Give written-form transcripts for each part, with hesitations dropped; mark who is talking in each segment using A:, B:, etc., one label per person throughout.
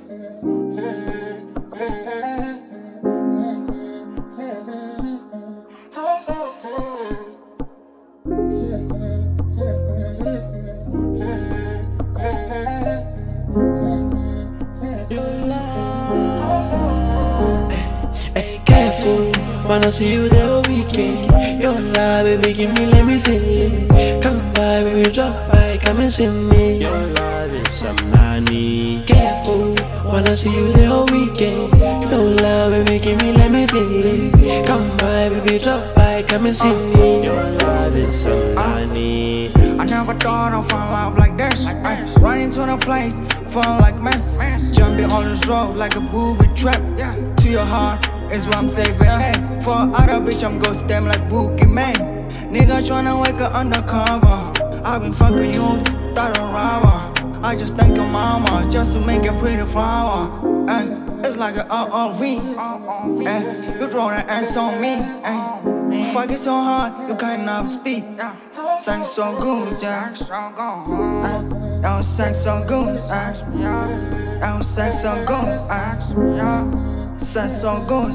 A: Careful, wanna see you the weekend. Your love, baby, give me, let me feel it. Come by, baby, drop by, come and see me. Your love is some money. Careful, wanna see you the weekend. Your love, baby, give me, let me feel it. Come by, baby, drop by, come and see me. Your love is some money.
B: I never thought I'd find love like this. Running to the place, falling like mess. Jumping on this road like a booby trap. To your heart is what I'm saving. Hey, for other bitch, I'm ghost them like Bookie Man. Nigga tryna wake up undercover. I've been fucking you, thought a robber. I just thank your mama just to make a pretty flower. It's like an ROV. You throw that ass on me. Fuck it so hard, you cannot speak. Sex so good, yeah. That was sex so good, that was sex so good, sex so good,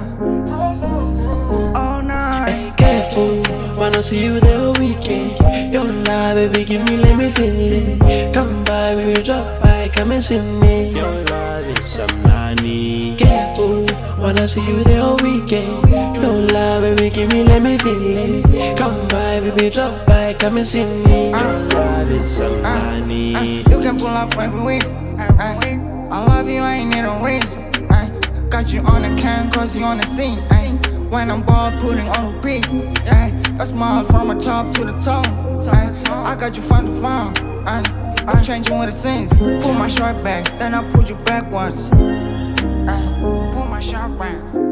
B: all night.
A: Careful, wanna see you the weekend. Your love, baby, give me, let me feel it. Come by, baby, drop by, come and see me. Your love is some money. Careful, wanna see you the weekend. Your love, baby, give me, let me feel it. Come by, baby, drop by, come and see me. Your love is some money.
B: You can pull up every week. I love you, I ain't need a reason. Got you on the cam, cause you on the scene. When I'm bored, putting on repeat. A smile from the top to the toe. I got you front to front. I'm changing with the scenes. Pull my shirt back, then I pull you backwards. Pull my shirt back.